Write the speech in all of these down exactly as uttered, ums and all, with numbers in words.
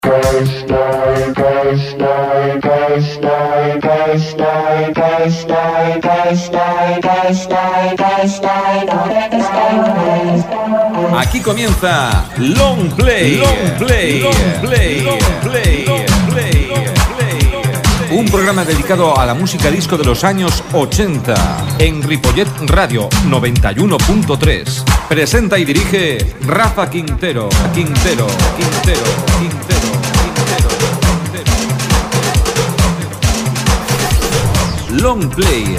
Aquí comienza Long Play, Long Play, Long Play, Long Play, Long Play, Play. Un programa dedicado a la música disco de los años ochenta en Ripollet Radio noventa y uno punto tres. Presenta y dirige Rafa Quintero, Quintero, Quintero, Quintero, Quintero, Quintero. Long Play.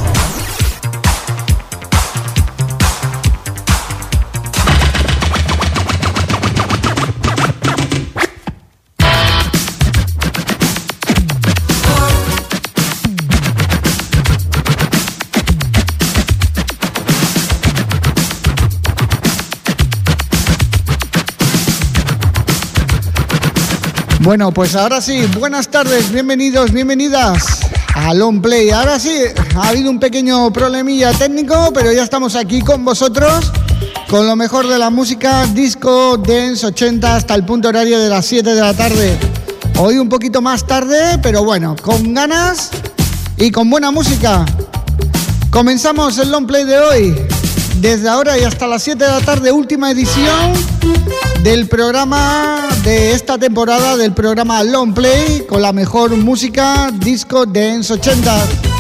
Bueno, pues ahora sí, buenas tardes, bienvenidos, bienvenidas a Long Play. Ahora sí, ha habido un pequeño problemilla técnico, pero ya estamos aquí con vosotros, con lo mejor de la música disco, dance, ochenta, hasta el punto horario de las siete de la tarde. Hoy un poquito más tarde, pero bueno, con ganas y con buena música. Comenzamos el Long Play de hoy, desde ahora y hasta las siete de la tarde, última edición del programa de esta temporada, del programa Long Play, con la mejor música disco dance ochenta.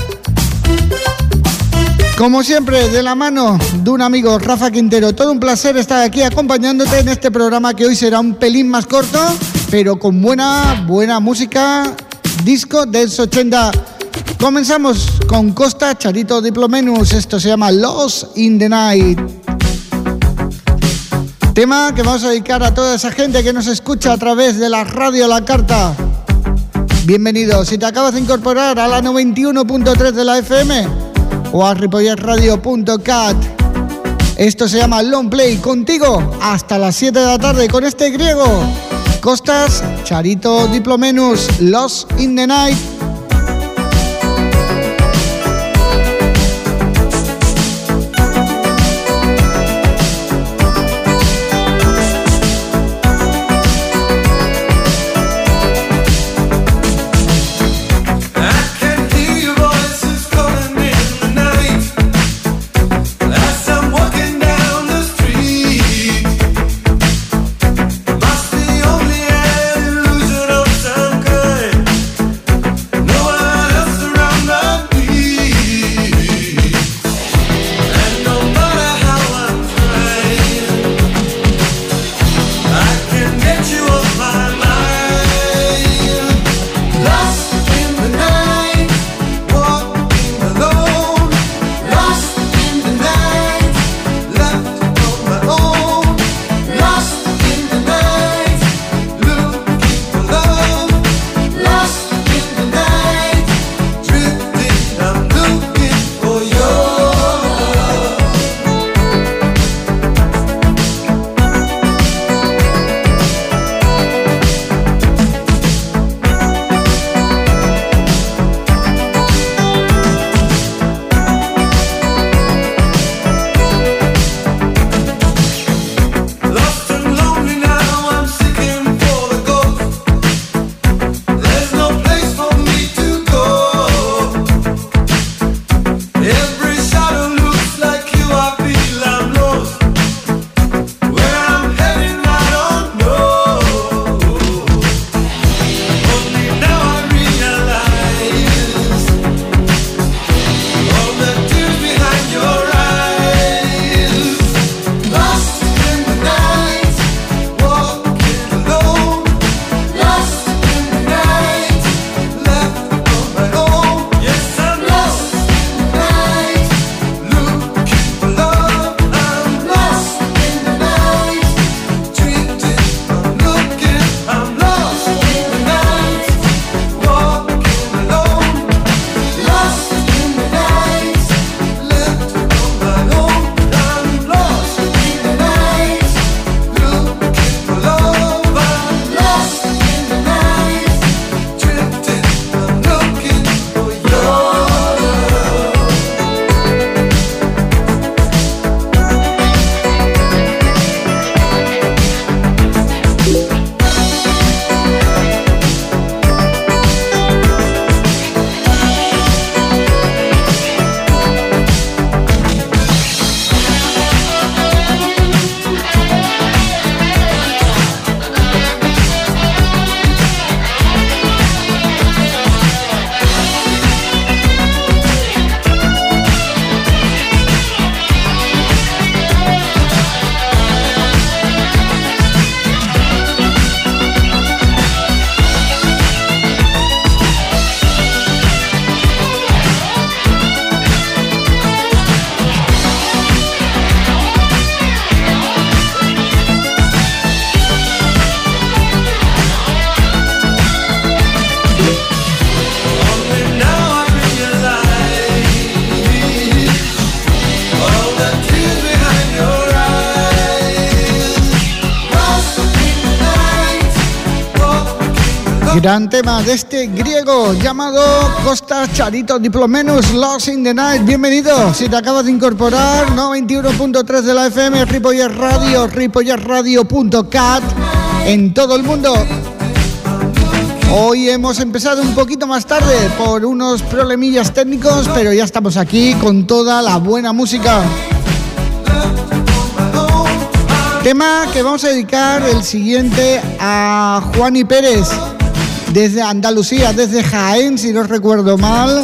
Como siempre, de la mano de un amigo, Rafa Quintero. Todo un placer estar aquí acompañándote en este programa, que hoy será un pelín más corto, pero con buena, buena música disco dance ochenta. Comenzamos con Costa, Charito Diplomenus. Esto se llama Lost in the Night. Tema que vamos a dedicar a toda esa gente que nos escucha a través de la radio La Carta. Bienvenidos. Si te acabas de incorporar a la noventa y uno punto tres de la F M o a ripollet radio punto cat, esto se llama Long Play, contigo hasta las siete de la tarde con este griego. Costas, Charito Diplomenus, Lost in the Night. Must be only an illusion of some kind. Gran tema de este griego llamado Kostas Charito Diplomenus, Lost in the Night. Bienvenido, si te acabas de incorporar, noventa y uno punto tres de la F M, Ripollet Radio, ripollet radio punto cat, en todo el mundo. Hoy hemos empezado un poquito más tarde por unos problemillas técnicos, pero ya estamos aquí con toda la buena música. Tema que vamos a dedicar el siguiente a Juani Pérez, desde Andalucía, desde Jaén, si no recuerdo mal.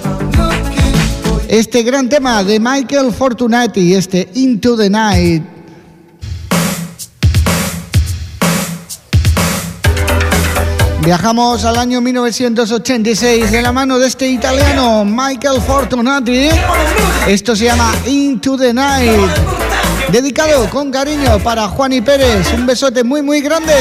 Este gran tema de Michael Fortunati, este Into the Night. Viajamos al año mil novecientos ochenta y seis de la mano de este italiano Michael Fortunati. Esto se llama Into the Night, dedicado con cariño para Juani Pérez. Un besote muy muy grande.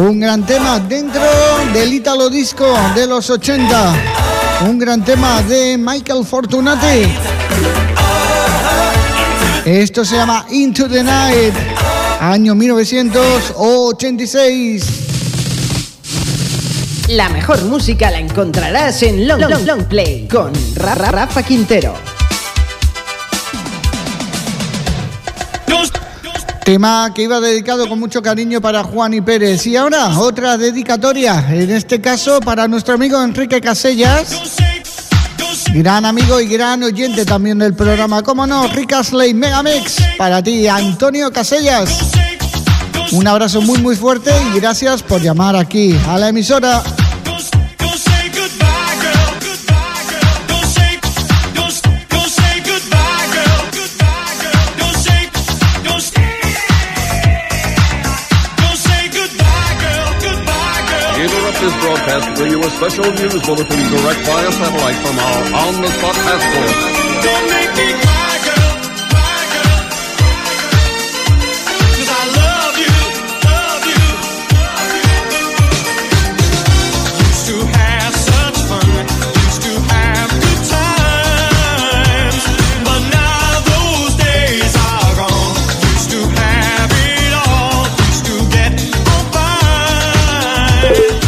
Un gran tema dentro del Italo Disco de los ochenta. Un gran tema de Michael Fortunati. Esto se llama Into the Night, año mil novecientos ochenta y seis. La mejor música la encontrarás en Long, Long, Long Play con Rafa, Rafa Quintero. Tema que iba dedicado con mucho cariño para Juan y Pérez. Y ahora otra dedicatoria, en este caso para nuestro amigo Enrique Casellas, gran amigo y gran oyente también del programa, como no, Rick Astley Megamix, para ti, Antonio Casellas. Un abrazo muy muy fuerte y gracias por llamar aquí a la emisora. This broadcast to bring you a special news bulletin direct via satellite from our on-the-spot passport. Don't make me cry, girl, cry, girl, cause I love you, love you, love you. Used to have such fun, used to have good times, but now those days are gone. Used to have it all, used to get on fine.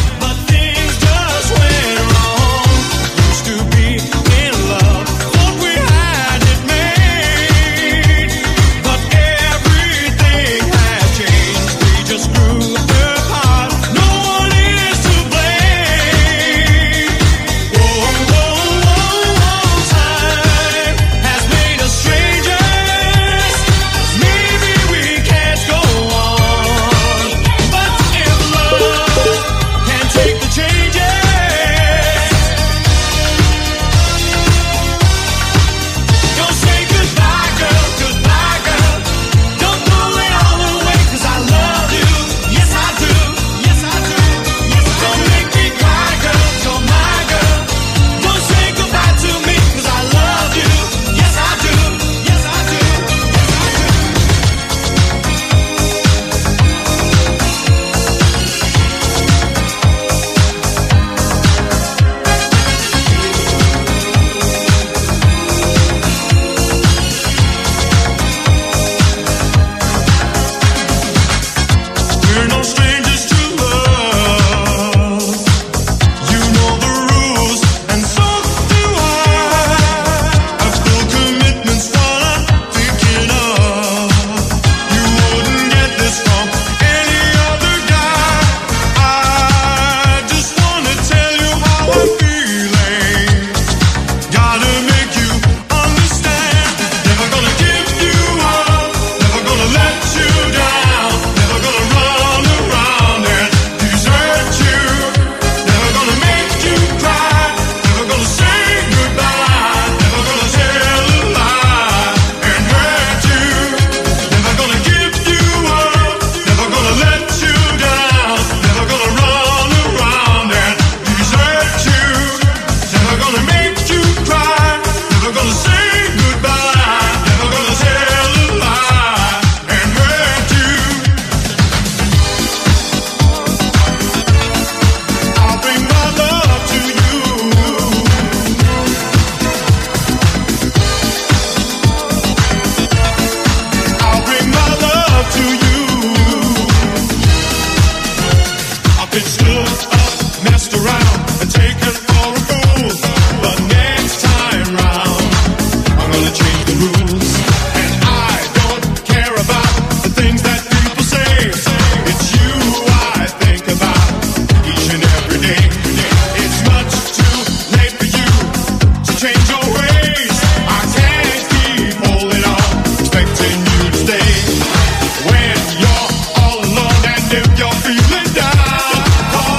When you're all alone and if you're feeling down, call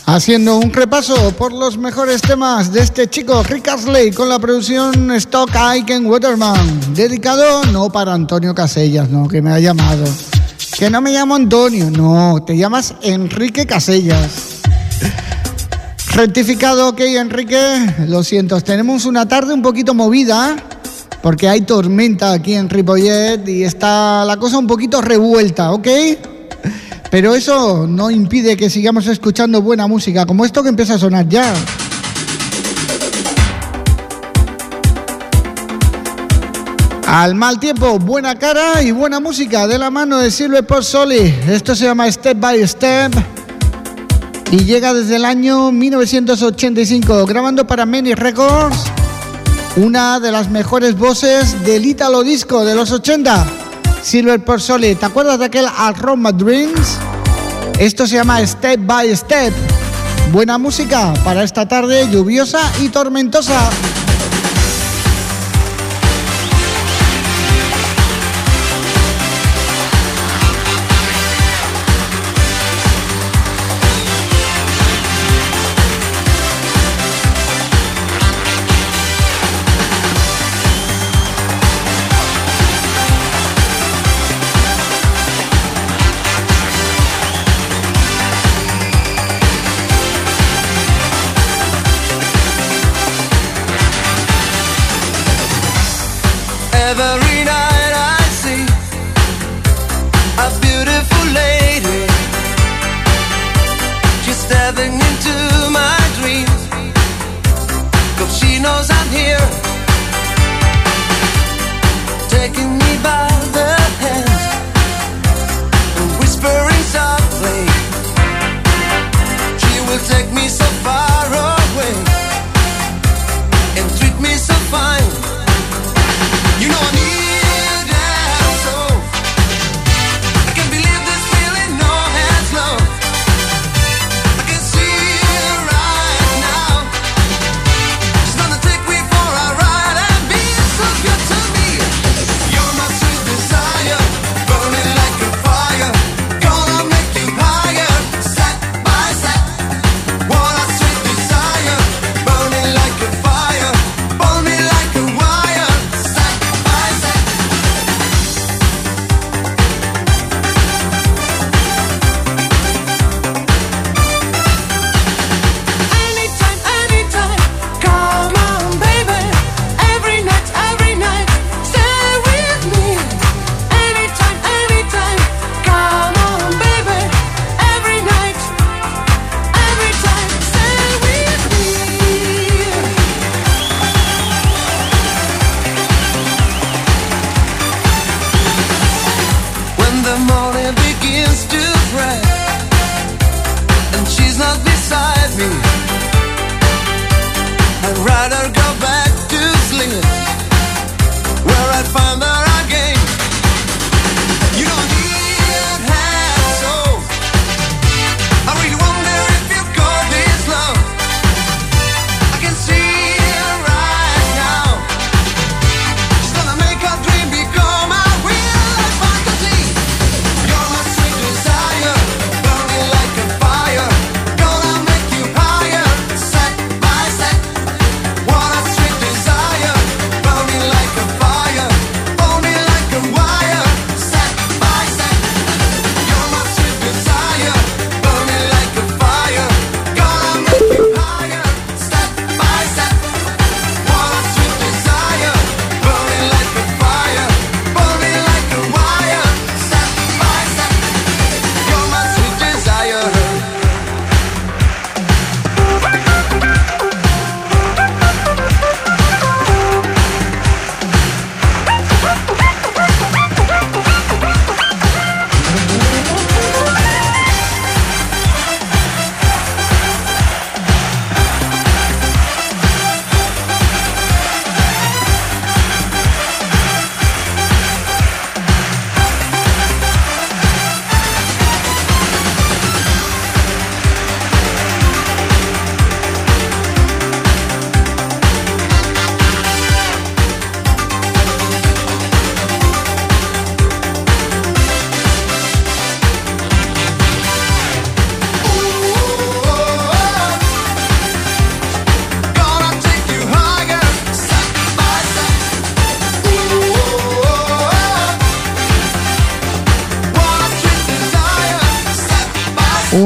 Haciendo un repaso por los mejores temas de este chico Rick Astley con la producción Stock Aitken Waterman, dedicado no para Antonio Casellas, no, que me ha llamado, que no me llamo Antonio, no, te llamas Enrique Casellas. Rectificado, ok, Enrique, lo siento, tenemos una tarde un poquito movida porque hay tormenta aquí en Ripollet y está la cosa un poquito revuelta, ok. Pero eso no impide que sigamos escuchando buena música, como esto que empieza a sonar ya. Al mal tiempo, buena cara y buena música de la mano de Silver Porzoli. Esto se llama Step by Step y llega desde el año mil novecientos ochenta y cinco, grabando para Many Records, una de las mejores voces del Italo Disco de los ochenta. Silver Porzoli, ¿te acuerdas de aquel I'll Run My Dreams? Esto se llama Step by Step. Buena música para esta tarde lluviosa y tormentosa. Every night I see a beautiful lady. She's stepping into my dreams, 'cause she knows I'm here, taking me by the hand and whispering softly. She will take me so far away and treat me so fine. You know I need that soul. I can't believe this feeling, no hands, no. I can see it right now. She's gonna take me for a ride and be so good to me. You're my sweet desire, burning like a fire. Gonna make you higher, step by step. What a sweet desire, burning like a fire. Burn me like a wire, step by step. Anytime, anytime, come on, baby. Every night, every night, stay with me. Anytime, anytime, come on, baby. Every night, every time, stay with me. When the morning begins to break and she's not beside me, I'd rather go back to sleep where I'd find her again. You don't need half soul. I really wonder if you call this love. I can see it right now. She's gonna make a dream become a real fantasy. You're my sweet desire, burning like a fire. Gonna make you higher, step by step. What a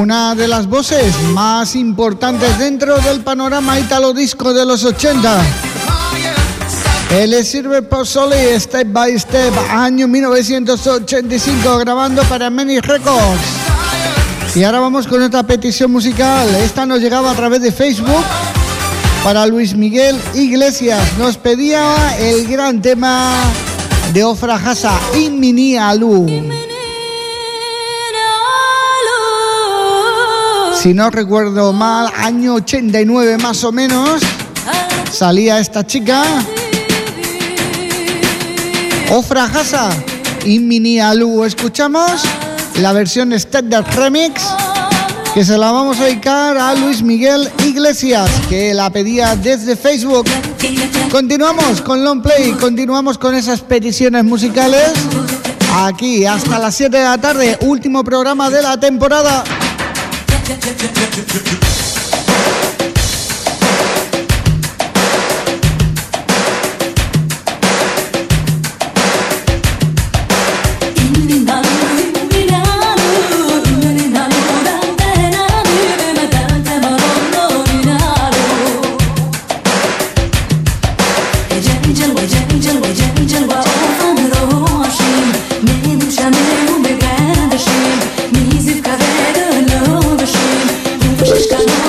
una de las voces más importantes dentro del panorama italo disco de los ochenta. Él es Silver Pozzoli, Step by Step, año mil novecientos ochenta y cinco, grabando para Many Records. Y ahora vamos con otra petición musical. Esta nos llegaba a través de Facebook para Luis Miguel Iglesias. Nos pedía el gran tema de Ofra Hasa, Imini Alu. Si no recuerdo mal, año ochenta y nueve más o menos, salía esta chica. Ofra Hasa, Imini Alu. Escuchamos la versión Standard Remix, que se la vamos a dedicar a Luis Miguel Iglesias, que la pedía desde Facebook. Continuamos con Long Play, continuamos con esas peticiones musicales. Aquí hasta las siete de la tarde, último programa de la temporada. Just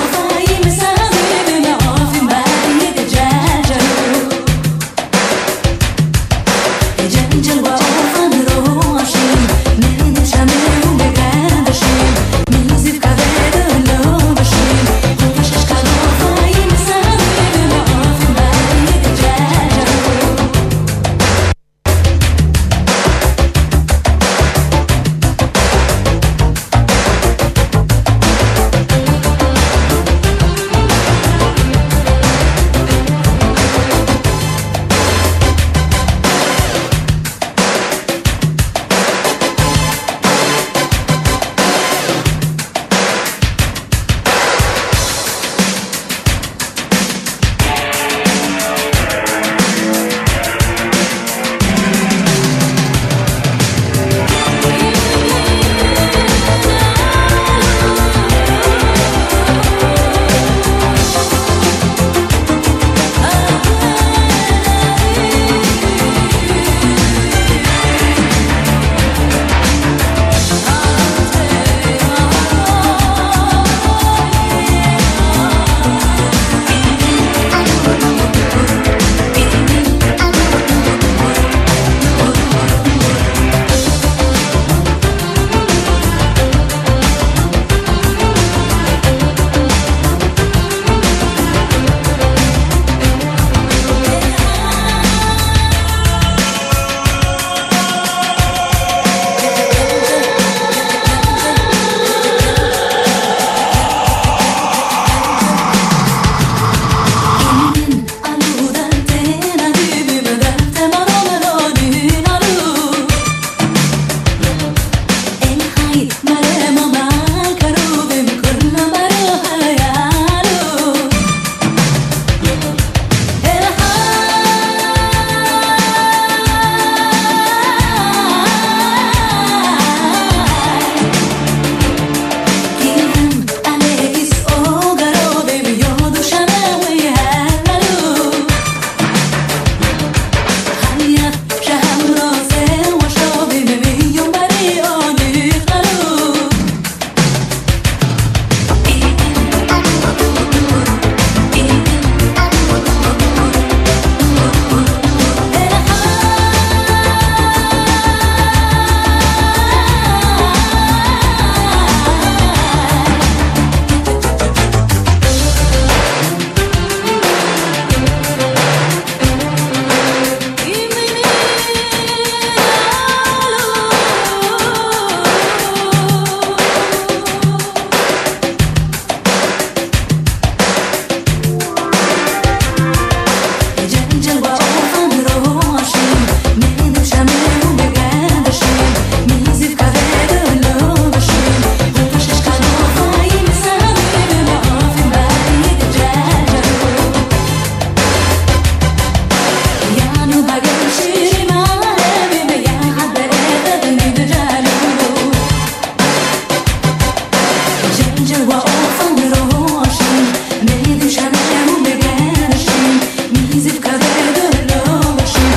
zif kadere dönüyorum başım.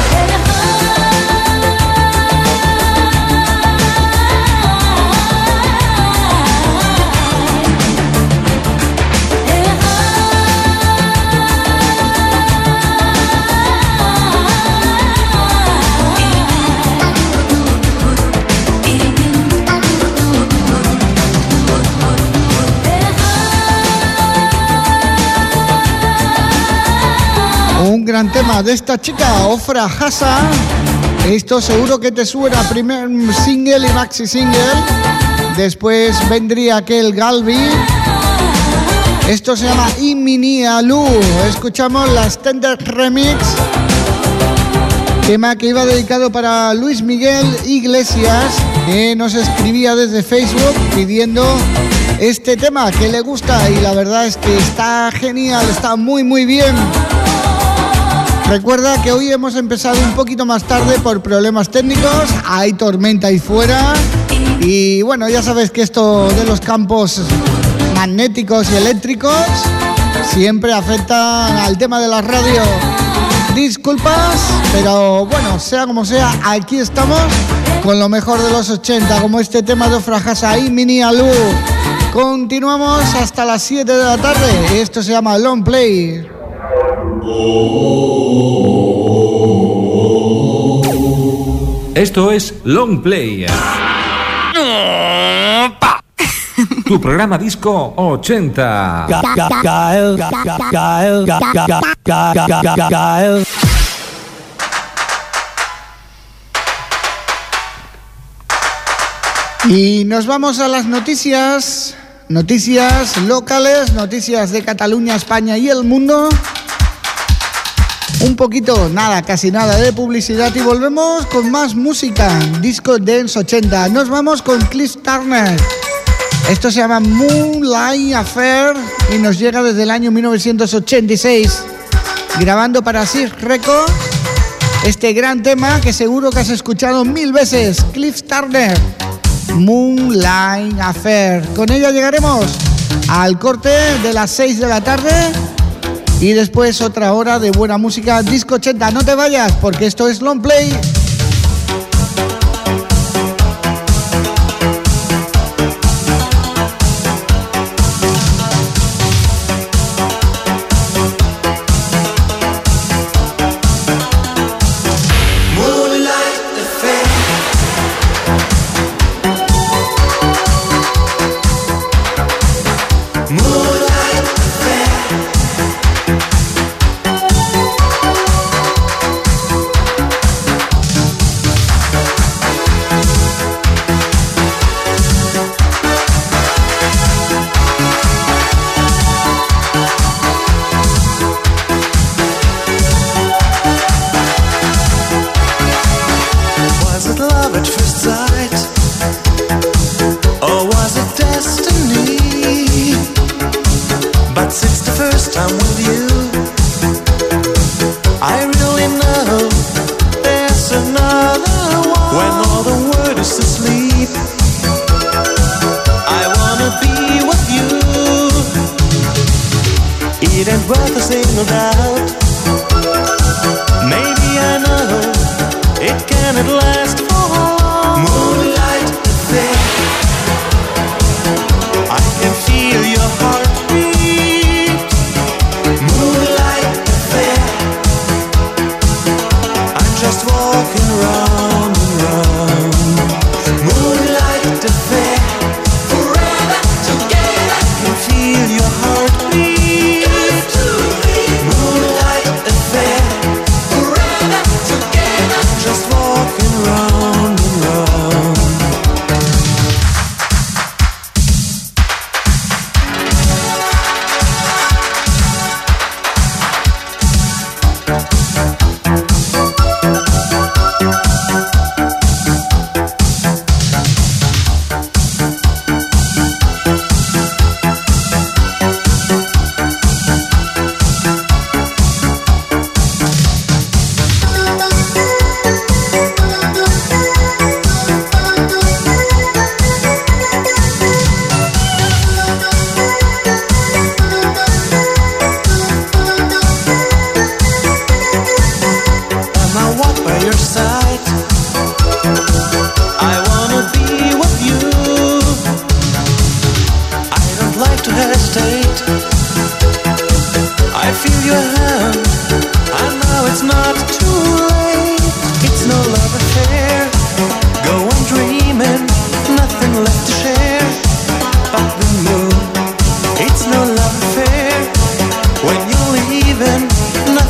Un gran tema de esta chica, Ofra Hassa. Esto seguro que te suena, primer single y maxi single. Después vendría aquel Galbi. Esto se llama Imini Alu. Escuchamos la Extended Remix. Tema que iba dedicado para Luis Miguel Iglesias, que nos escribía desde Facebook pidiendo este tema que le gusta, y la verdad es que está genial, está muy muy bien. Recuerda que hoy hemos empezado un poquito más tarde por problemas técnicos, hay tormenta ahí fuera y bueno, ya sabes que esto de los campos magnéticos y eléctricos siempre afecta al tema de la radio. Disculpas, pero bueno, sea como sea, aquí estamos con lo mejor de los ochenta, como este tema de Ofra Hassa y Mini Alu. Continuamos hasta las siete de la tarde, esto se llama Long Play. Esto es Long Play. Tu programa disco ochenta. Gael, Gael, Gael, Gael. Y nos vamos a las noticias, noticias locales, noticias de Cataluña, España y el mundo. Un poquito, nada, casi nada de publicidad y volvemos con más música, Disco Dance ochenta. Nos vamos con Cliff Turner. Esto se llama Moonlight Affair y nos llega desde el año mil novecientos ochenta y seis, grabando para Sir Records este gran tema que seguro que has escuchado mil veces, Cliff Turner, Moonlight Affair. Con ella llegaremos al corte de las seis de la tarde y después otra hora de buena música, Disco ochenta. No te vayas porque esto es Long Play.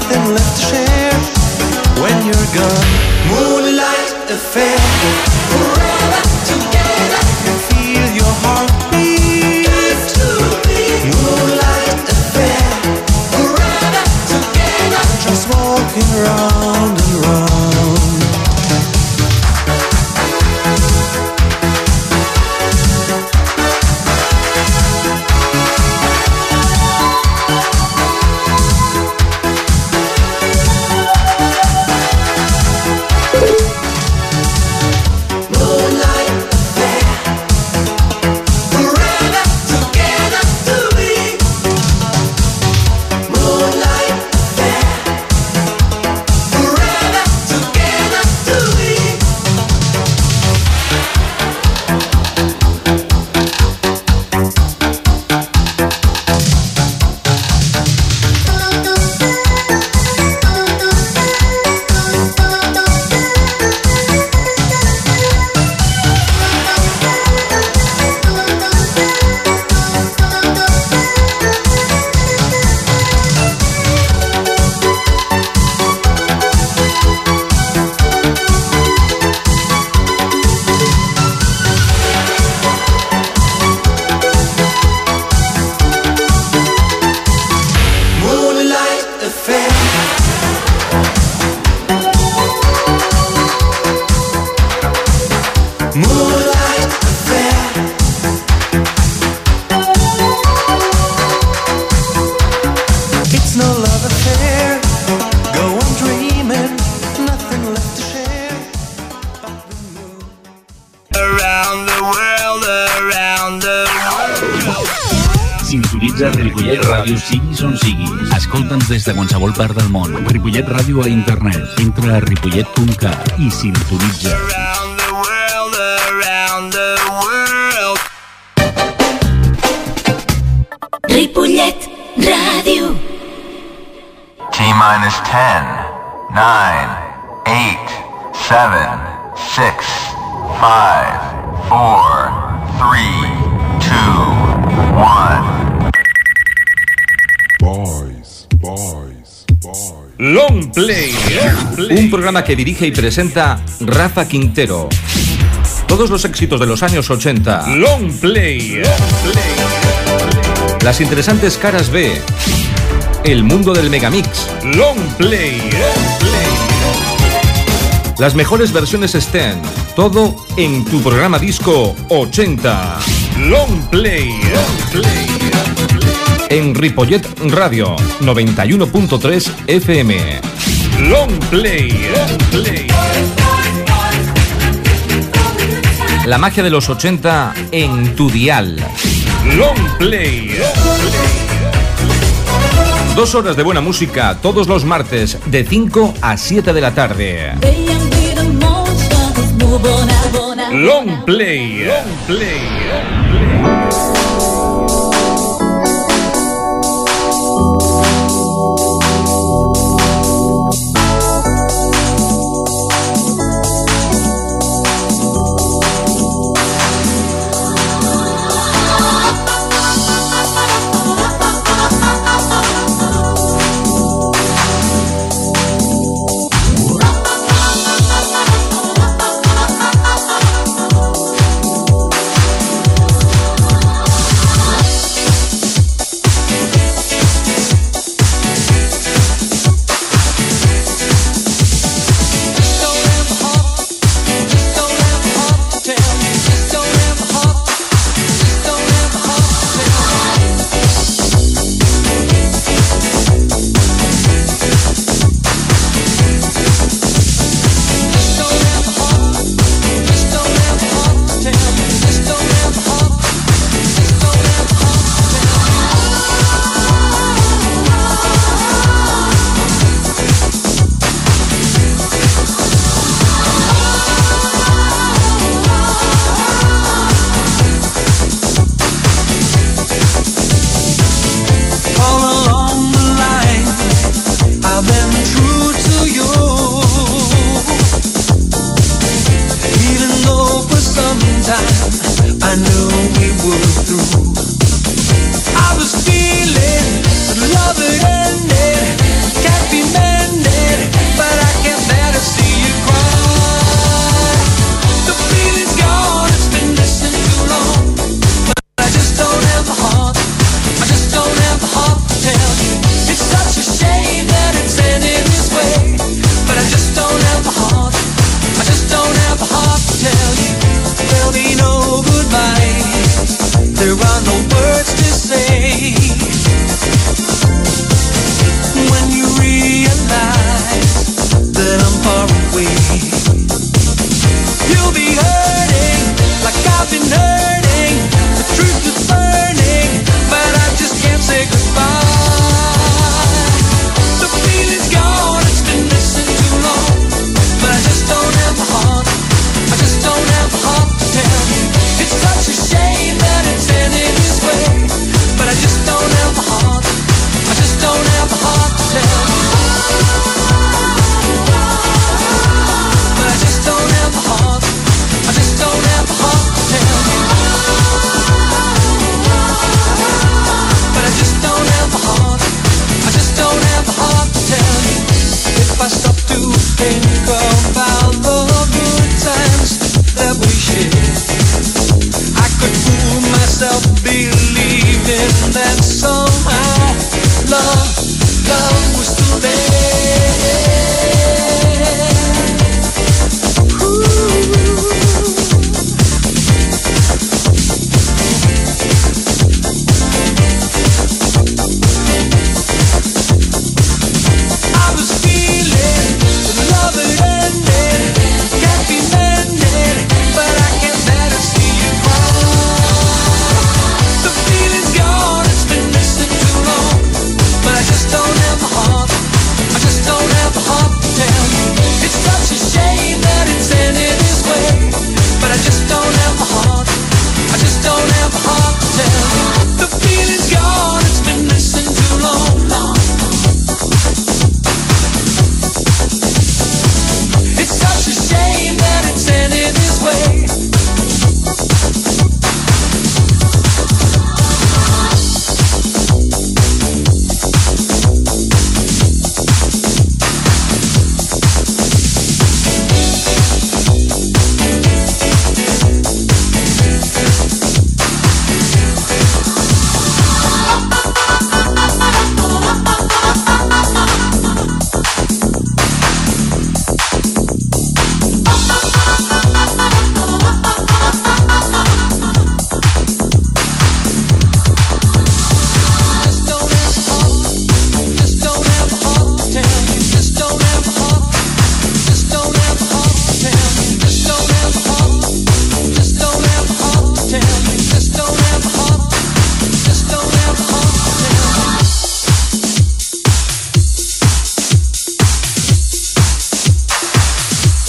nothing left to share when you're gone. Moonlight affair, forever together. Feel your heartbeat. Got to be. Moonlight affair, forever together. Just walking round and round. Sintonitza Ripollet Ràdio siguis on siguis. Escolta'ns des de qualsevol part del món. Ripollet Ràdio a internet. Entra a ripollet punt cat i sintonitza. Ripollet Ràdio. T-minus ten, nine, eight, seven, six, five, four, three, two, one. Boys, boys, boys. Long Play, un programa que dirige y presenta Rafa Quintero. Todos los éxitos de los años ochenta. Long Play. Las interesantes caras B. El mundo del megamix. Long Play. Las mejores versiones Sten. Todo en tu programa disco ochenta. Long Play. En Ripollet Radio noventa y uno punto tres F M. Long Play. La magia de los ochenta en tu dial. Long Play. Dos horas de buena música todos los martes de cinco a siete de la tarde. Long Play. Long Play.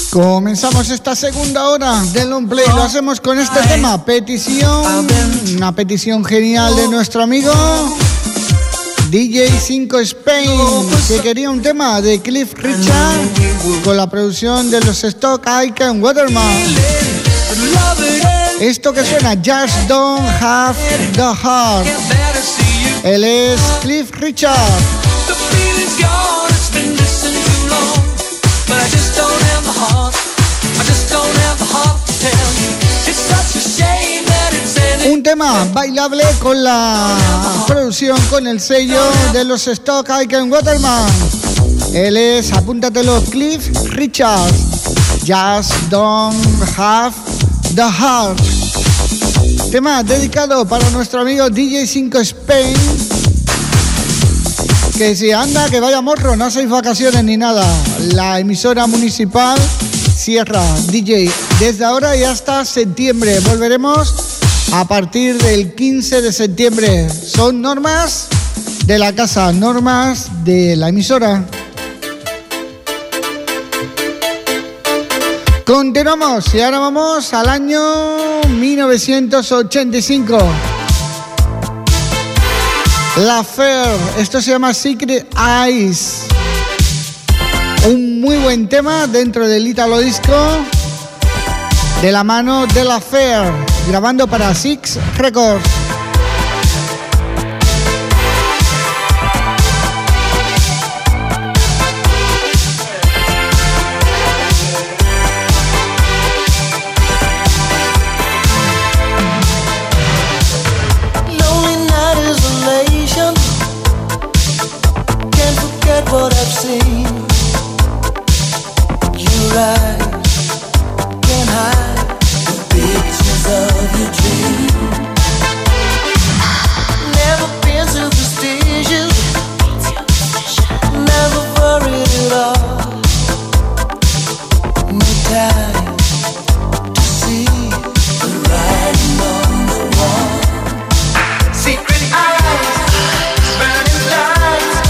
Comenzamos esta segunda hora del Long Play. Lo hacemos con este tema, petición, una petición genial de nuestro amigo D J cinco Spain, que quería un tema de Cliff Richard con la producción de los Stock Aitken Waterman. Esto que suena, Just Don't Have the Heart. Él es Cliff Richard. Un tema bailable con la producción, con el sello de los Stock Aitken Waterman. Él es, apúntatelo, Cliff Richard. Just Don't Have the Heart. Tema dedicado para nuestro amigo D J cinco Spain. Que si anda, que vaya morro, no hacéis vacaciones ni nada. La emisora municipal cierra, D J, desde ahora y hasta septiembre. Volveremos a partir del quince de septiembre. Son normas de la casa, normas de la emisora. Continuamos y ahora vamos al año mil novecientos ochenta y cinco. La Fair, esto se llama Secret Eyes. Un muy buen tema dentro del Italo Disco, de la mano de La Fair, grabando para Six Records. What I've seen, your eyes can't hide the pictures of your dream. Never been superstitious, never worried at all. No time to see the writing on the wall. Secret eyes, burning lights.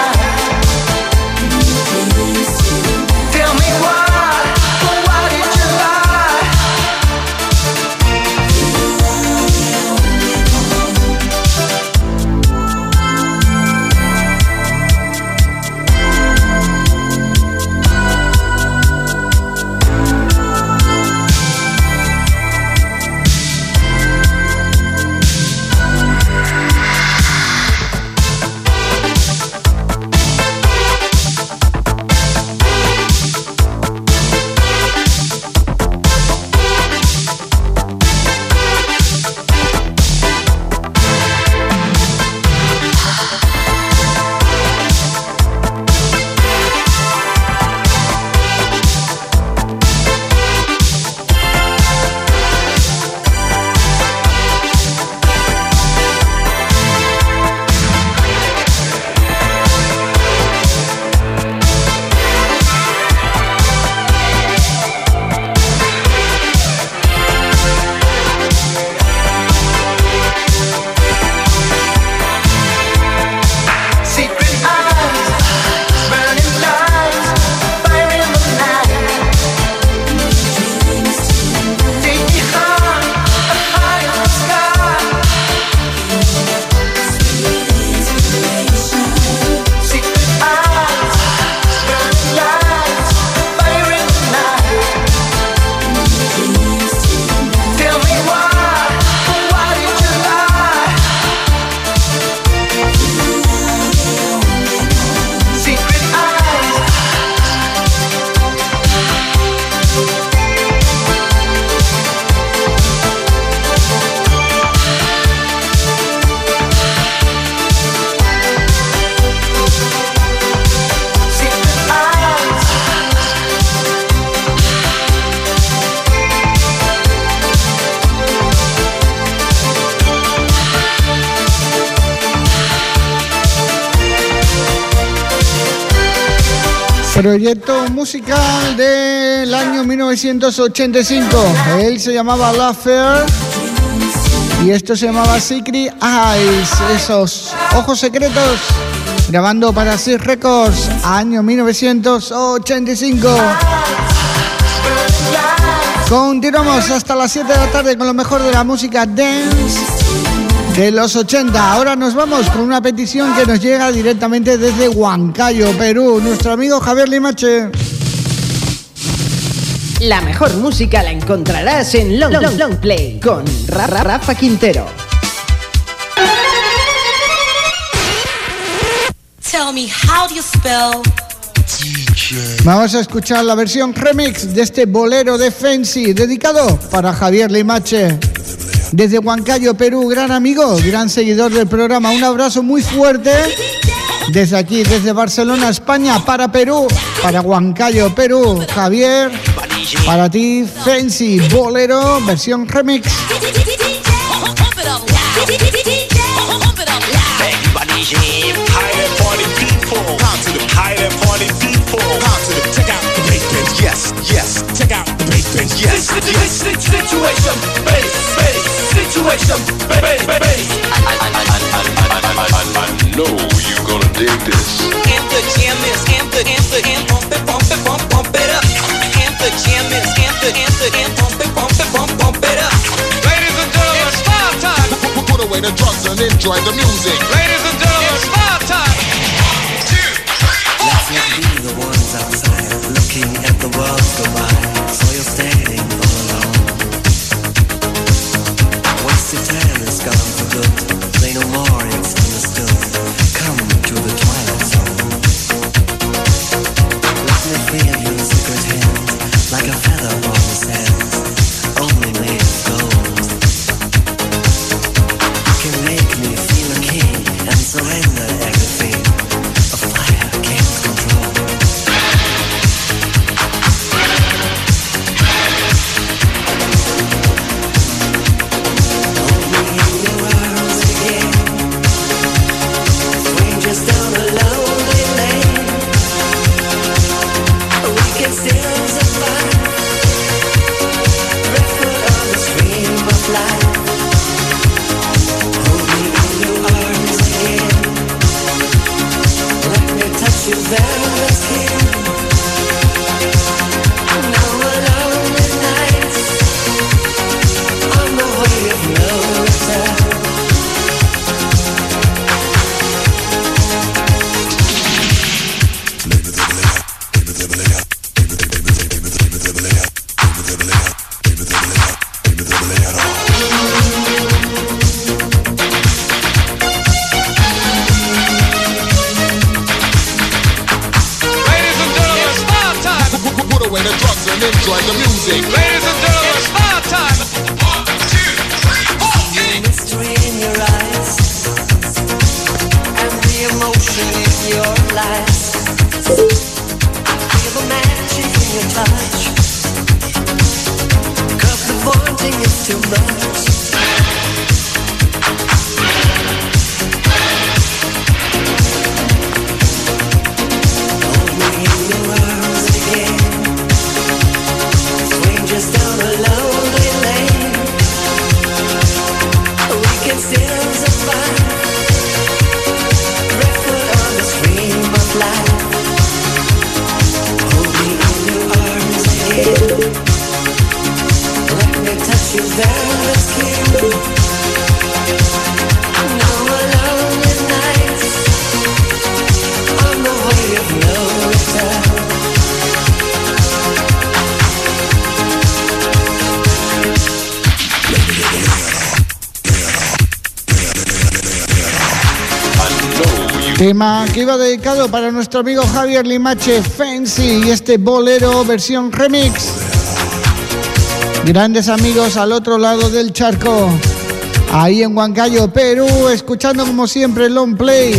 Tell me why, why did you Proyecto musical del año mil novecientos ochenta y cinco. Él se llamaba Love Fair y esto se llamaba Secret Eyes, esos ojos secretos, grabando para Six Records, año mil novecientos ochenta y cinco. Continuamos hasta las siete de la tarde con lo mejor de la música dance de los ochenta. Ahora nos vamos con una petición que nos llega directamente desde Huancayo, Perú. Nuestro amigo Javier Limache. La mejor música la encontrarás en Long, Long, Long Play con Ra- Ra- Rafa Quintero. Tell me, how do you spell? Vamos a escuchar la versión remix de este bolero de Fancy, dedicado para Javier Limache. Desde Huancayo, Perú, gran amigo, gran seguidor del programa. Un abrazo muy fuerte desde aquí, desde Barcelona, España, para Perú, para Huancayo, Perú. Javier, para ti, Fancy, bolero, versión remix. Yes, yes, check out the bass, yes, yes. Situation, bass, bass, situation, bass, bass. I know you're gonna dig this. And the jam is, and the, and the, and pump it, pump it, pump, pump it up. And the jam is, and the, and the, and pump it, pump it, pump, pump it up. Ladies and gentlemen, it's five time. Put away the drugs and enjoy the music. Ladies and gentlemen, it's five time. Two, three, four. Let's not be the ones outside looking at the world go by. So you're standing all alone. Once the time is gone for good, say no more, it's understood. Come to the twilight zone. Let me feel your secret hand, like a feather on the sand, only made of gold. You can make me feel a king and surrender everything. A fire can't control. Tema que iba dedicado para nuestro amigo Javier Limache, Fancy, y este bolero versión remix. Grandes amigos al otro lado del charco, ahí en Huancayo, Perú, escuchando como siempre Long Play.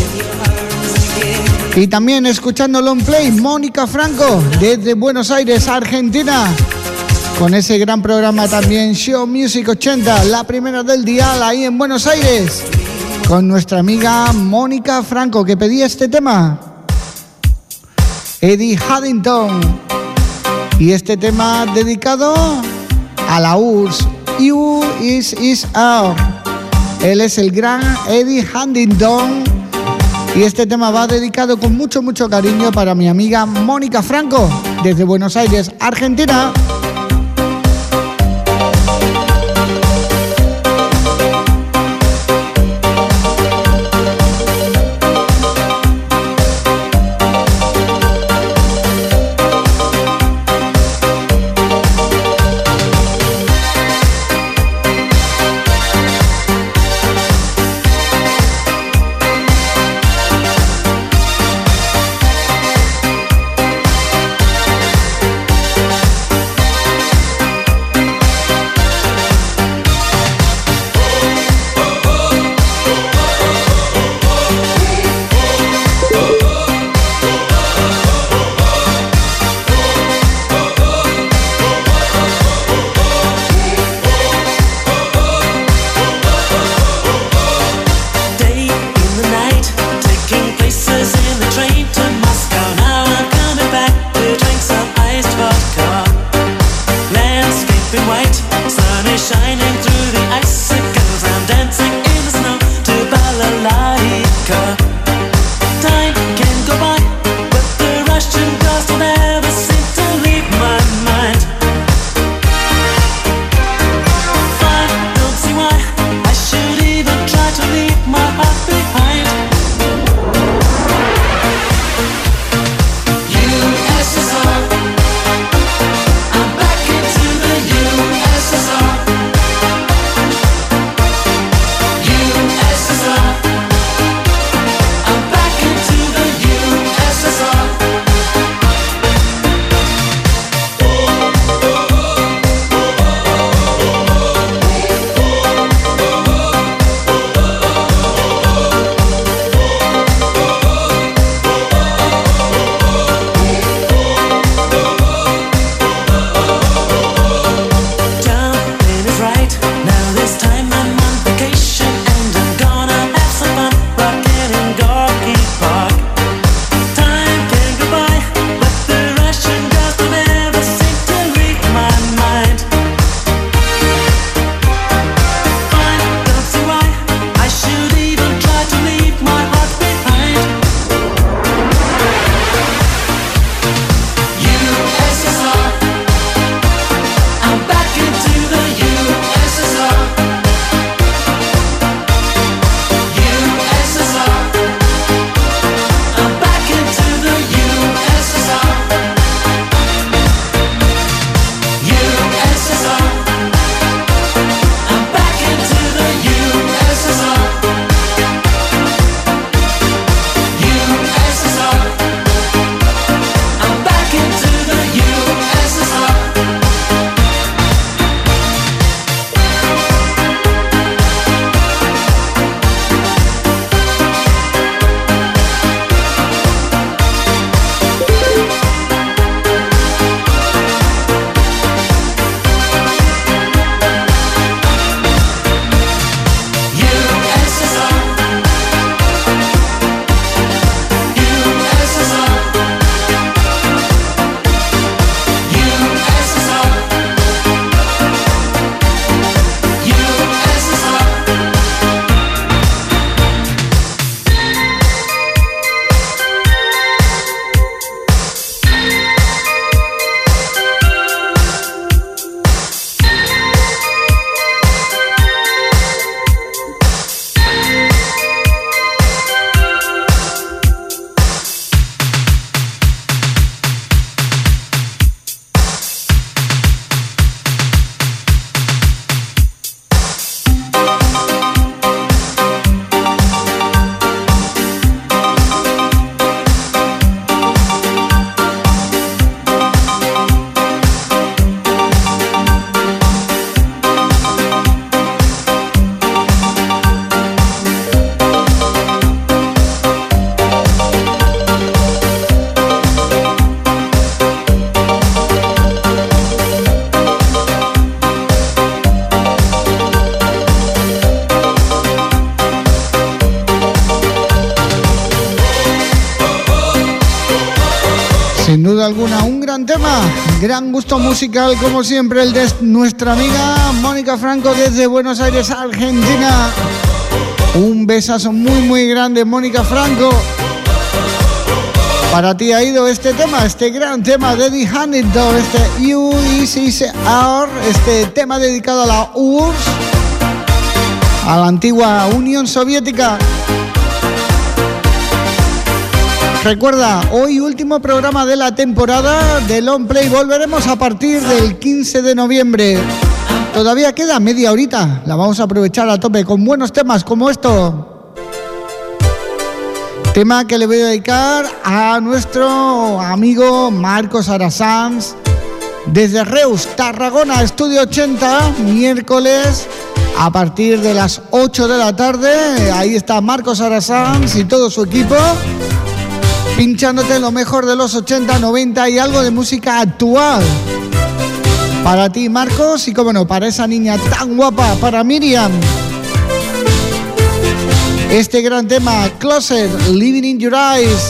Y también escuchando Long Play, Mónica Franco, desde Buenos Aires, Argentina, con ese gran programa también, Show Music ochenta, la primera del dial ahí en Buenos Aires, con nuestra amiga Mónica Franco, que pedía este tema. Eddie Haddington. Y este tema dedicado a la U R S S. You is is out. Él es el gran Eddie Haddington. Y este tema va dedicado con mucho, mucho cariño para mi amiga Mónica Franco, desde Buenos Aires, Argentina. U S S R. duda alguna. Un gran tema, gran gusto musical, como siempre, el de nuestra amiga Mónica Franco desde Buenos Aires, Argentina. Un besazo muy, muy grande, Mónica Franco. Para ti ha ido este tema, este gran tema de The Huntington, este U S C R, este tema dedicado a la U R S S, a la antigua Unión Soviética. Recuerda, hoy último programa de la temporada de Long Play. Volveremos a partir del quince de noviembre. Todavía queda media horita, la vamos a aprovechar a tope con buenos temas como esto. Tema que le voy a dedicar a nuestro amigo Marcos Arasanz desde Reus, Tarragona, Estudio ochenta, miércoles a partir de las ocho de la tarde. Ahí está Marcos Arasanz y todo su equipo pinchándote lo mejor de los ochenta, noventa y algo de música actual. Para ti, Marcos, y cómo no, para esa niña tan guapa, para Miriam. Este gran tema, Closet, Living in Your Eyes.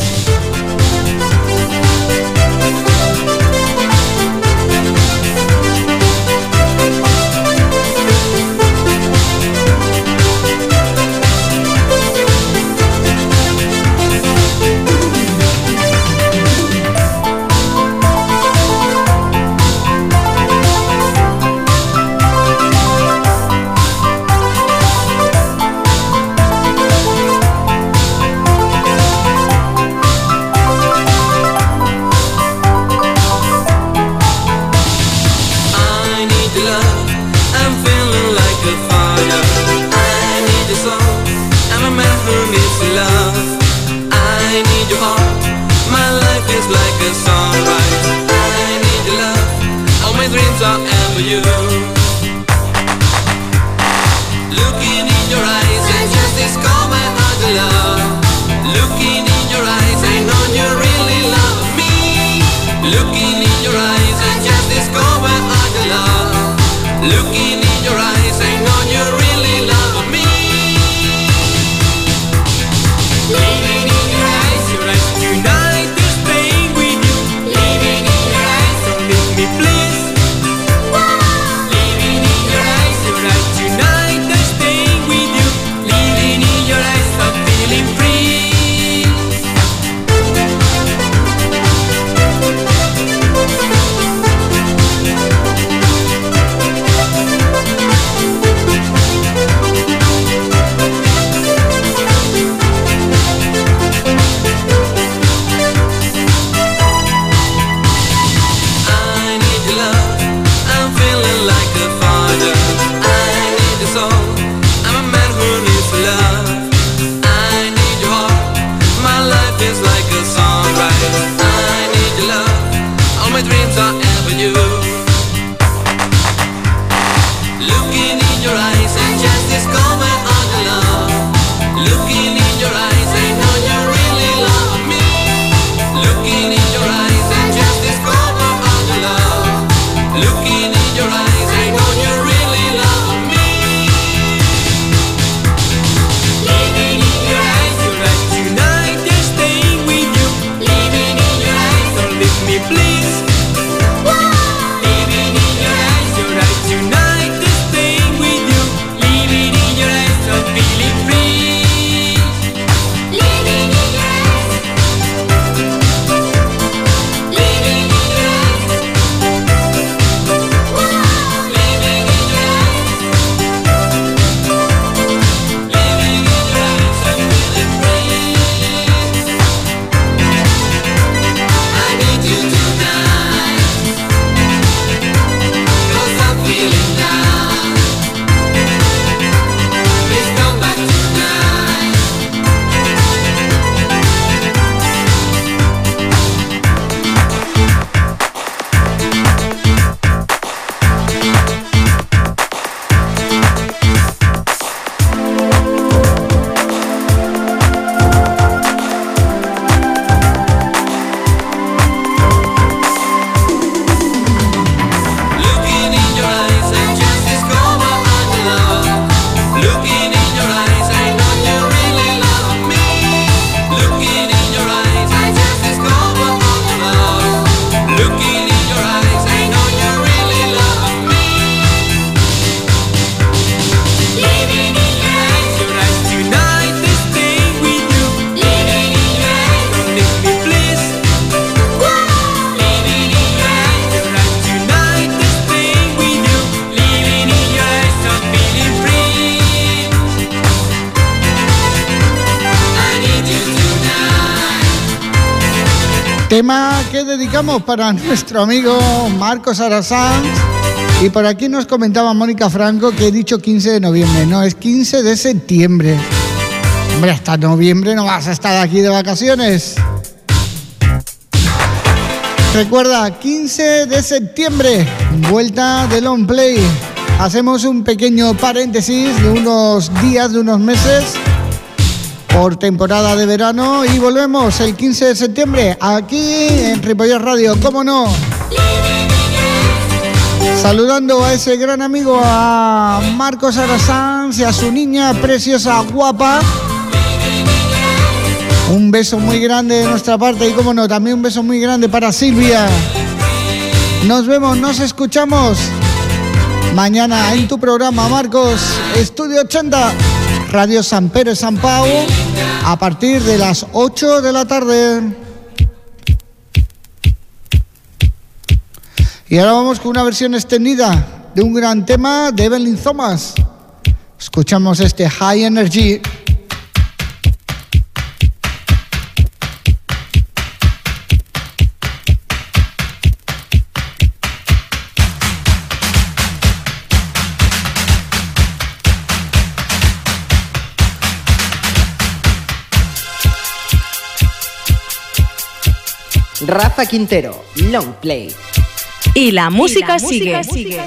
Tema que dedicamos para nuestro amigo Marcos Arasanz. Y por aquí nos comentaba Mónica Franco que he dicho quince de noviembre, no, es quince de septiembre. Hombre, hasta noviembre no vas a estar aquí de vacaciones. Recuerda, quince de septiembre, vuelta de Long Play. Hacemos un pequeño paréntesis de unos días, de unos meses, por temporada de verano, y volvemos el quince de septiembre aquí en Ripollet Radio, ¿cómo no? Saludando a ese gran amigo, a Marcos Arasanz y a su niña preciosa, guapa. Un beso muy grande de nuestra parte y, cómo no, también un beso muy grande para Silvia. Nos vemos, nos escuchamos mañana en tu programa, Marcos, Estudio ochenta, Radio San Pere San Pau, a partir de las ocho de la tarde. Y ahora vamos con una versión extendida de un gran tema de Evelyn Thomas. Escuchamos este High Energy. Rafa Quintero, Long Play. Y la música, y la música sigue. sigue.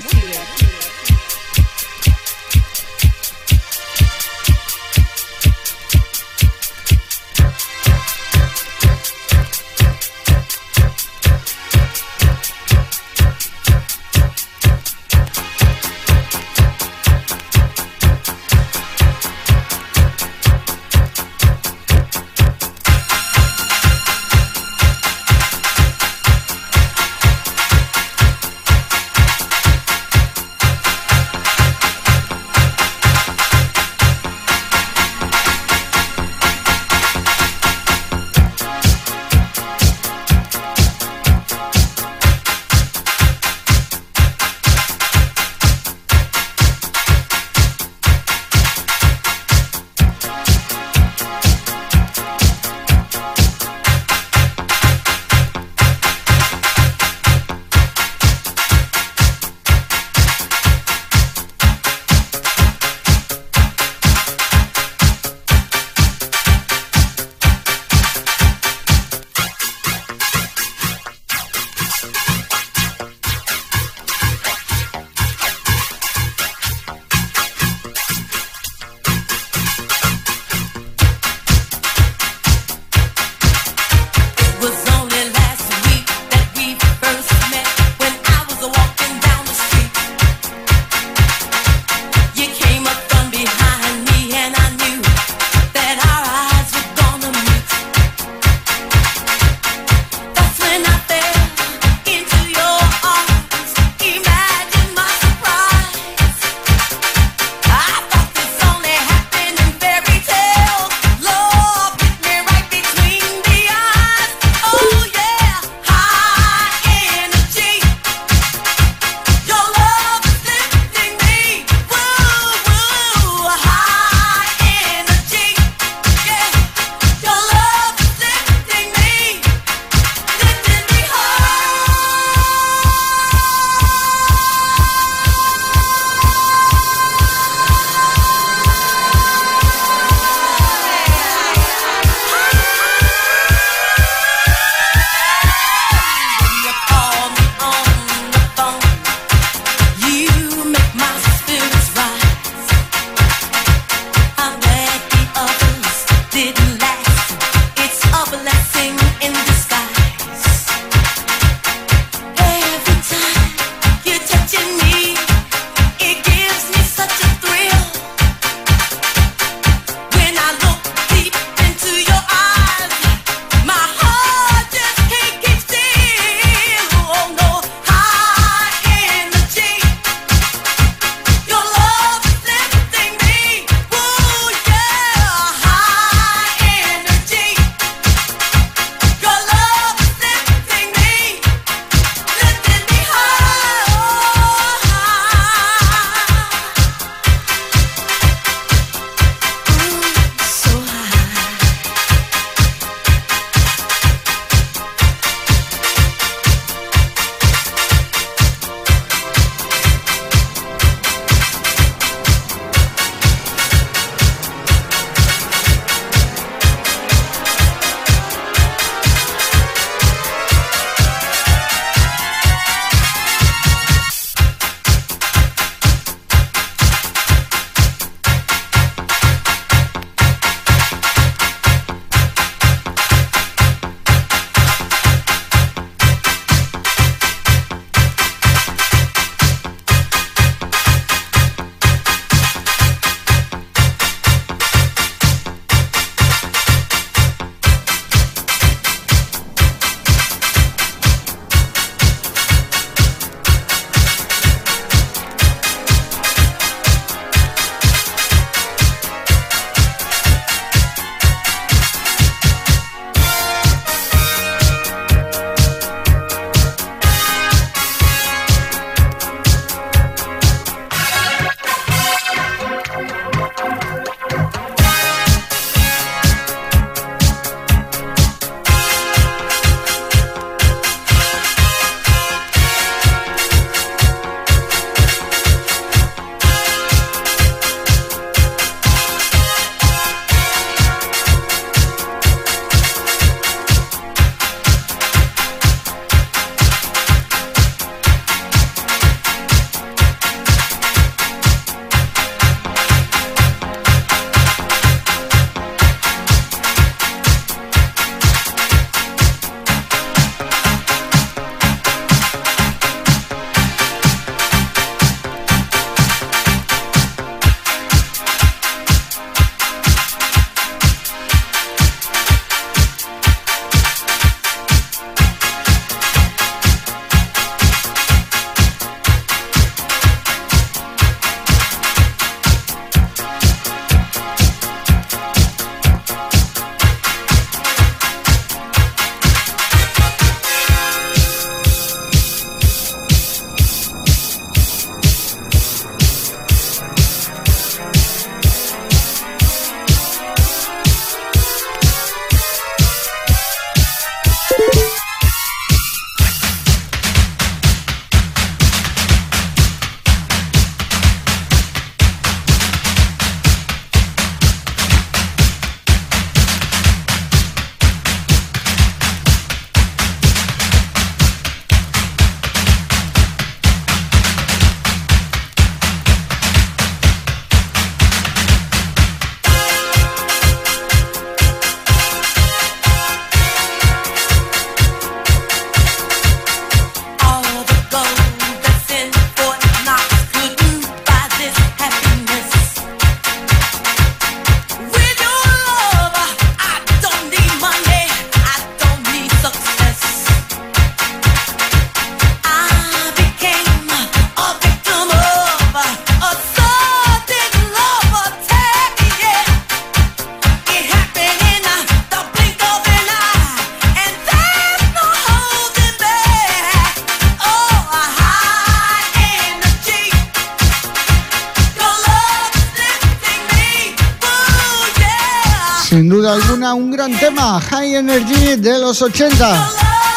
Sin duda alguna, un gran tema, High Energy de los ochenta.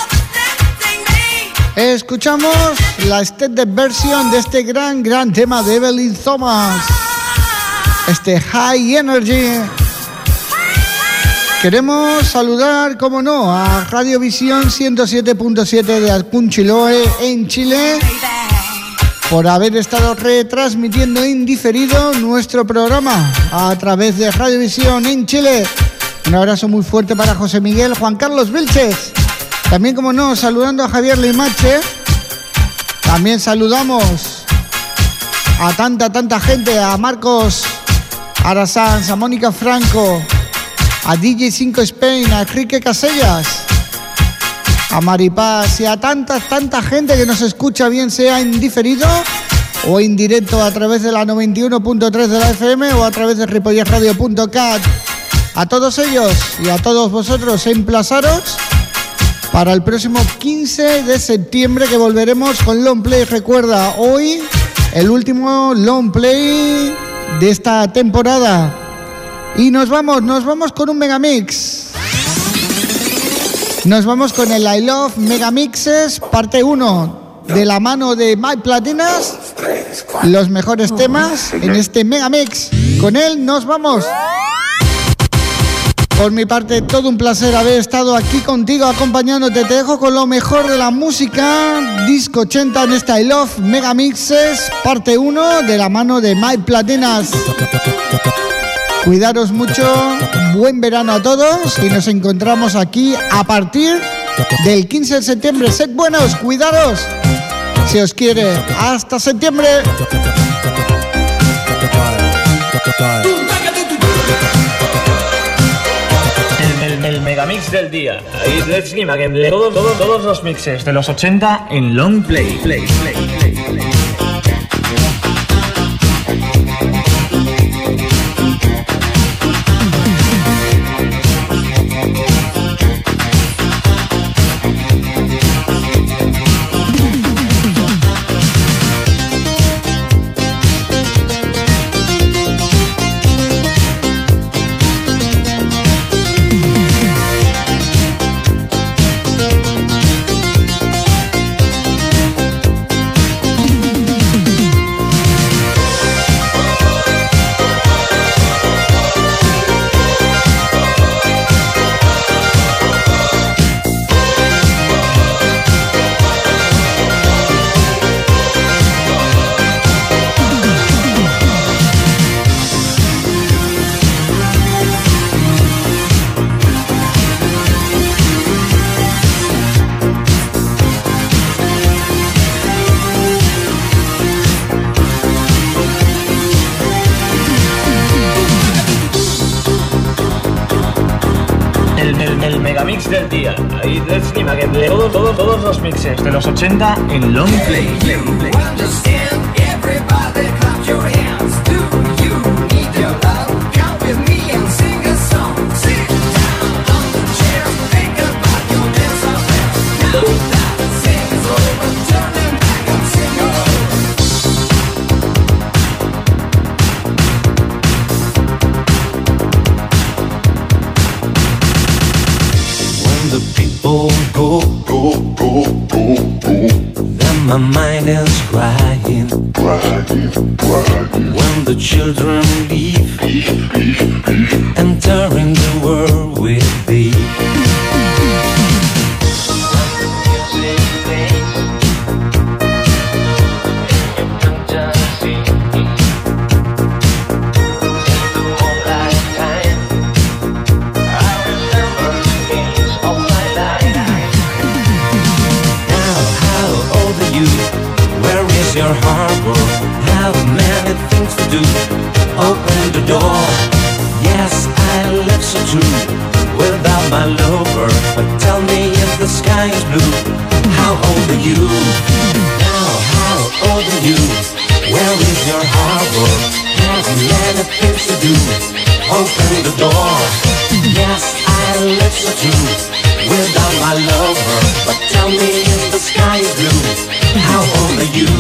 Escuchamos la extended version de este gran, gran tema de Evelyn Thomas. Este High Energy. Queremos saludar, como no, a Radiovisión ciento siete punto siete de Alcunchiloe en Chile por haber estado retransmitiendo en diferido nuestro programa a través de Radiovisión en Chile. Un abrazo muy fuerte para José Miguel, Juan Carlos Vilches. También, como no, saludando a Javier Limache. También saludamos a tanta, tanta gente, a Marcos Arasanz, a Mónica Franco, a D J cinco Spain, a Enrique Casellas, a Maripaz y a tanta, tanta gente que nos escucha, bien sea en diferido o en directo a través de la noventa y uno punto tres de la F M o a través de ripollet radio punto cat. A todos ellos y a todos vosotros, emplazaros para el próximo quince de septiembre, que volveremos con Long Play. Recuerda, hoy el último Long Play de esta temporada. Y nos vamos, nos vamos con un Megamix. Nos vamos con el I Love Megamixes parte uno, de la mano de Mike Platinas. Los mejores temas en este Megamix. Con él nos vamos. Por mi parte, todo un placer haber estado aquí contigo, acompañándote. Te dejo con lo mejor de la música Disco ochenta en esta I Love Megamixes parte uno, de la mano de Mike Platinas. Cuidaros mucho, buen verano a todos y nos encontramos aquí a partir del quince de septiembre. Sed buenos, cuidaros, si os quiere. Hasta septiembre. El, el, el megamix del día. Ahí let's give again. Todos, todos, todos los mixes de los ochenta en long play. play, play, play, play. Del día. Ahí let's give again. Todos, todos, todos los mixes de los ochenta en long play. play, play. My mind is crying, crying, crying. When the children leave, entering the world with thee. Your harbor, have many things to do. Open the door. Yes, I live so true without my lover. But tell me if the sky is blue, how old are you? Now, how old are you? Where is your harbor? Have many things to do. Open the door. Yes, I live so true without my lover. But tell me if the sky is blue, how old are you?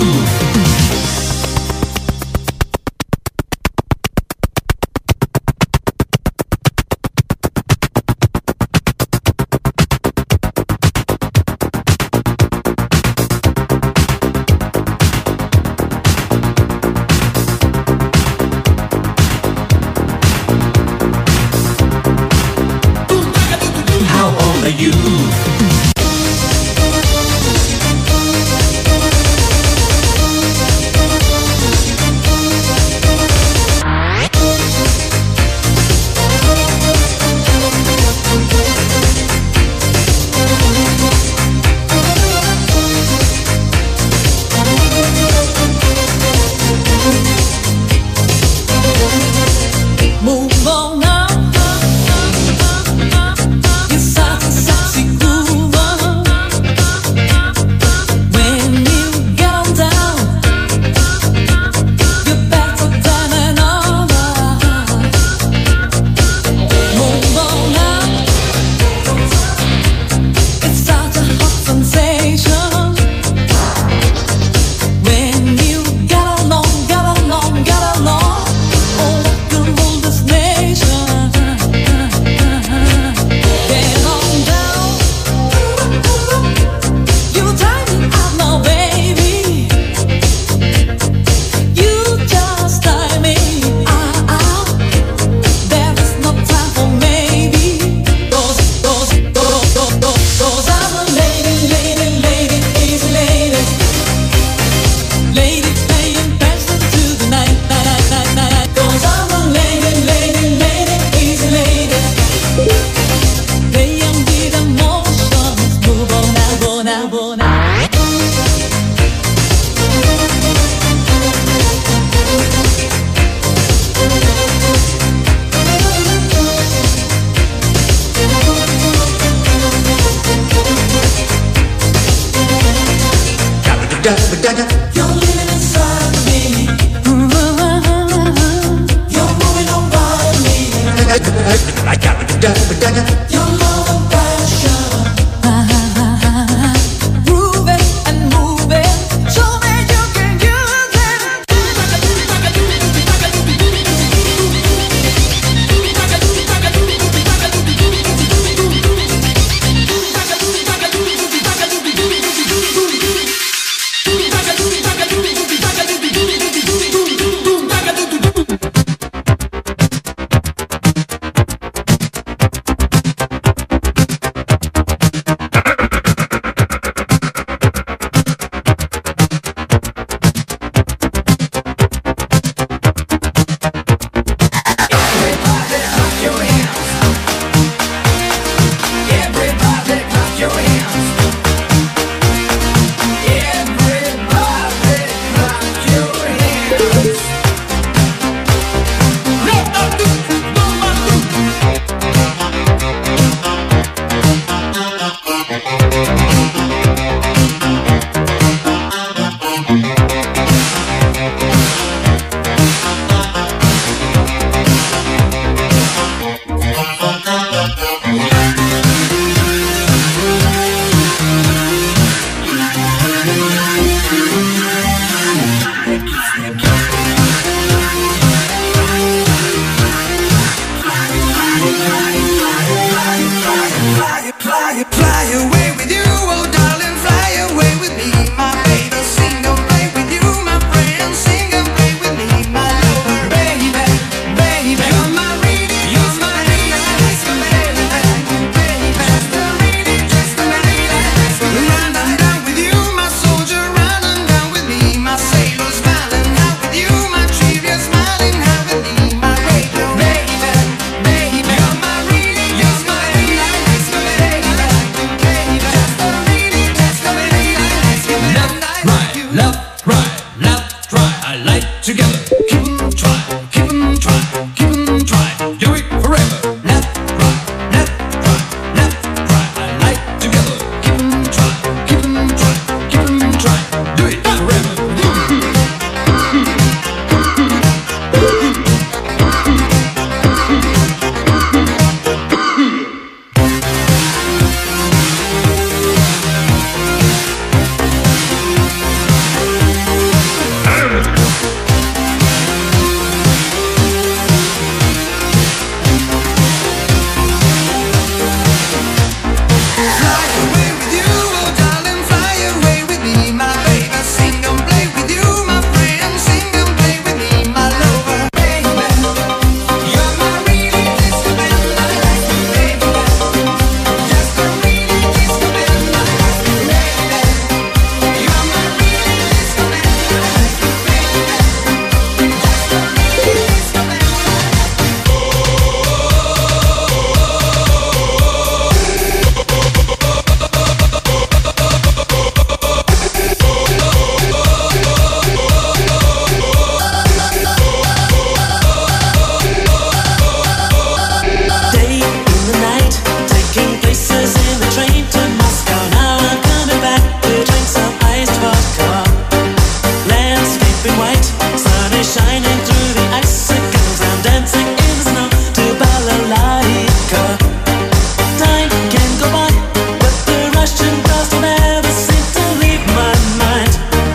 white. Sun is shining through the icicles. I'm dancing in the snow to balalaika. Time can go by, but the Russian girls don't ever seem to leave my mind.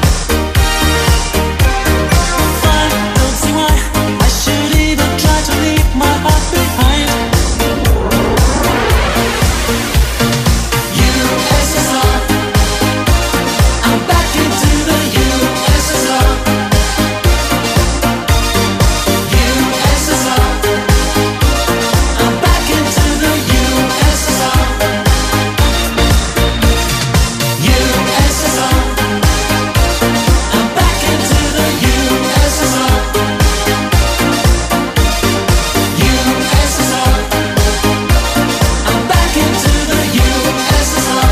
I don't see why I should even try to leave my heart behind. U S S R, I'm back into the U S S R. U S S R, I'm back into the U S S R. U S S R, I'm back into the U S S R. U S S R, I'm back into the U S S R.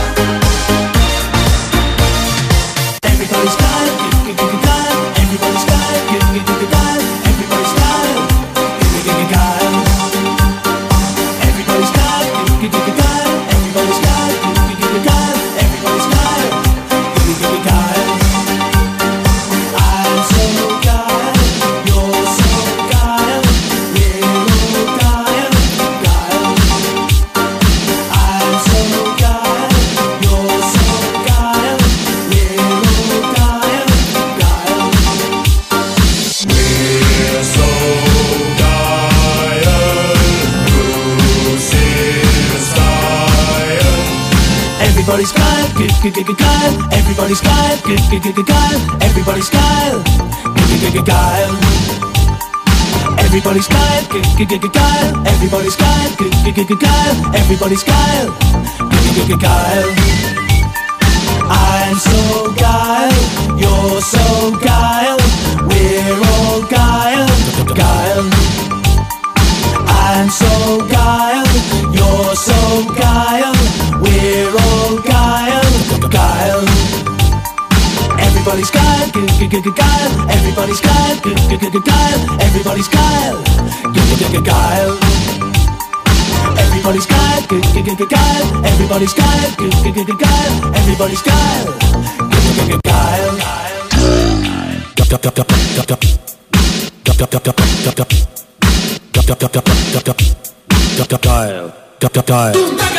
Everybody's got it, g- g- g- got it. Everybody's got it, g- g- g- got it. Everybody's got it, g- g- g- got it. Everybody's got it, g- g- g- got it. Everybody's got it, g- g- g- got it. Everybody's got it, g- g- g- got it. I'm so got it, you're so got it, we're all got it, got it. I'm so got it, you're so got it, we're all got it, got it. We're so Everybody's got it, g- g- g- got it. Everybody's got it, g- g- g- got it. Everybody's got it, g- g- g- got it. Everybody's got it, g- g- g- got it. Everybody's got it, g- g- g- got it. Everybody's got it, g- g- g- got it. I'm so guile, you're so guile, we're all guile, guile. I'm so guile, you're so guile, we're all guile, guile. Everybody's guile, g- g- g- guile. Everybody's guile, g- g- g- guile. Everybody's guile, g- g- g- guile. Everybody's guile, g- g- g- guile. Everybody's guile, g- g- g- guile. Everybody's guile, g- g- g- guile. Guile, guile.